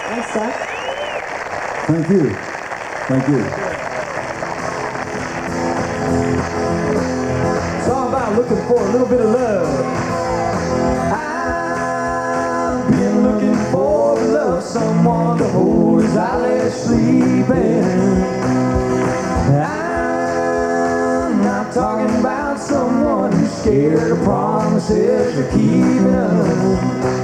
Thanks, Doc. Thank you. Thank you. It's all about looking for a little bit of love. I've been looking for love, someone to hold as I lay sleeping. I'm not talking about someone who's scared of promises you're keeping up.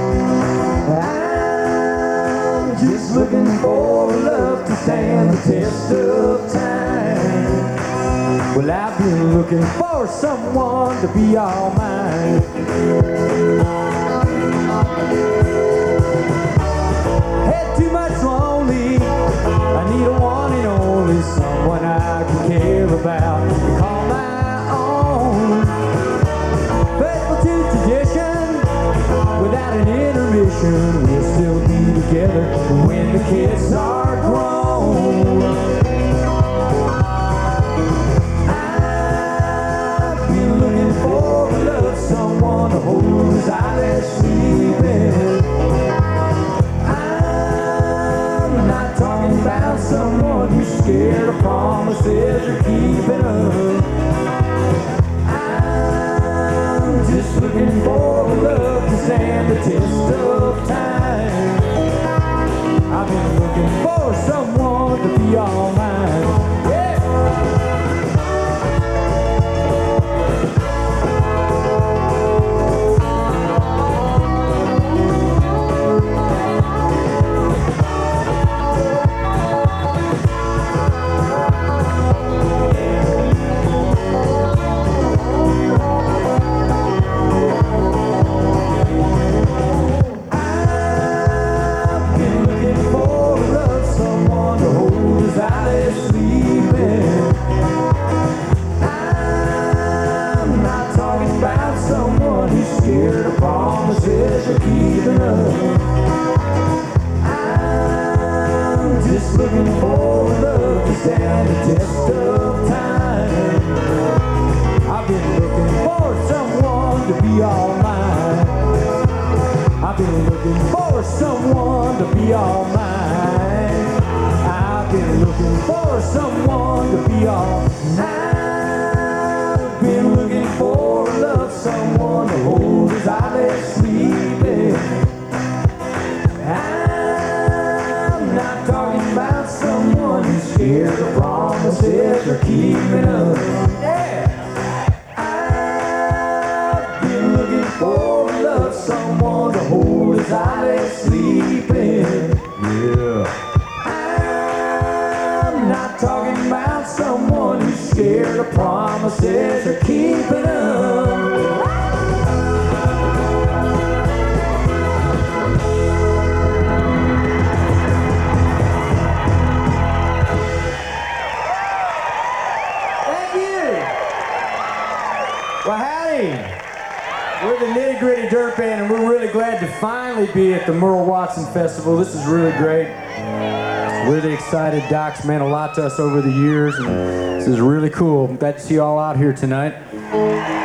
I'm just looking for love to stand the test of time. Well, I've been looking for someone to be all mine. Had too much lonely. I need a one and only, someone I can care about and call my own. Faithful to tradition, without an intermission, we'll still be together when the kids are grown. I've been looking for love, someone to hold as I lay sleeping. I'm not talking about someone who's scared of promises you're keeping up. I'm just looking for love to stand the test of time. I've been looking for someone to be all mine. Scared of promises you're keeping up. I'm just looking for love to stand the test of time. I've been looking for someone to be all mine. I've been looking for someone to be all mine. I've been looking for someone to be all mine. I've been looking for love, someone to hold as I lay sleeping. I'm not talking about someone who's scared of promises you're keeping up. Yeah. I've been looking for love, someone to hold as I lay sleeping. Yeah. I'm not talking about someone who's scared of promises you're keeping up. Well, howdy! We're the Nitty Gritty Dirt Band, and we're really glad to finally be at the Merle Watson Festival. This is really great. Really excited. Doc's meant a lot to us over the years, and this is really cool. I'm glad to see you all out here tonight.